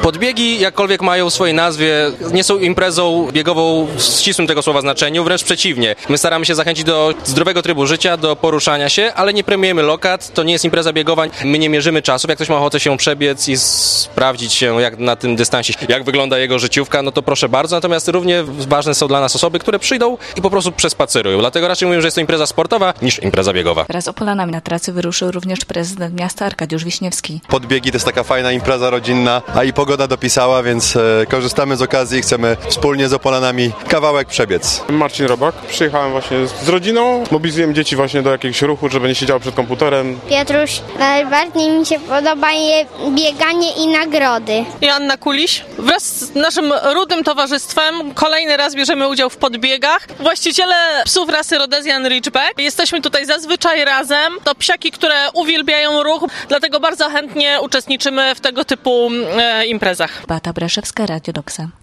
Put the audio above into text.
Podbiegi, jakkolwiek mają w swojej nazwie, nie są imprezą biegową w ścisłym tego słowa znaczeniu, wręcz przeciwnie. My staramy się zachęcić do zdrowego trybu życia, do poruszania się, ale nie premiujemy lokat, to nie jest impreza biegowa, my nie mierzymy czasów. Jak ktoś ma ochotę się przebiec i sprawdzić się jak na tym dystansie, jak wygląda jego życiówka, no to proszę bardzo. Natomiast równie ważne są dla nas osoby, które przyjdą i po prostu przespacerują. Dlatego raczej mówię, że jest to impreza sportowa niż impreza biegowa. Wraz z Opolanami na trasy wyruszył również prezydent miasta Arkadiusz Wiśniewski. Podbiegi to jest taka fajna impreza rodzinna, a i pogoda dopisała, więc korzystamy z okazji i chcemy wspólnie z Opolanami kawałek przebiec. Marcin Robak. Przyjechałem właśnie z rodziną, mobilizujemy dzieci właśnie do jakiegoś ruchu, żeby nie siedziało przed komputerem. Piotruś, najbardziej mi się podoba bieganie i nagrody. Joanna Kuliś. Wraz z naszym rudym towarzystwem kolejny raz bierzemy udział w podbiegach. Właściciele psów rasy Rhodesian Ridgeback. Jesteśmy tutaj zazwyczaj razem. To psiaki, które uwielbiają ruch, dlatego bardzo chętnie uczestniczymy w tego typu imprezach. Beata Breszewska, Radio Doksa.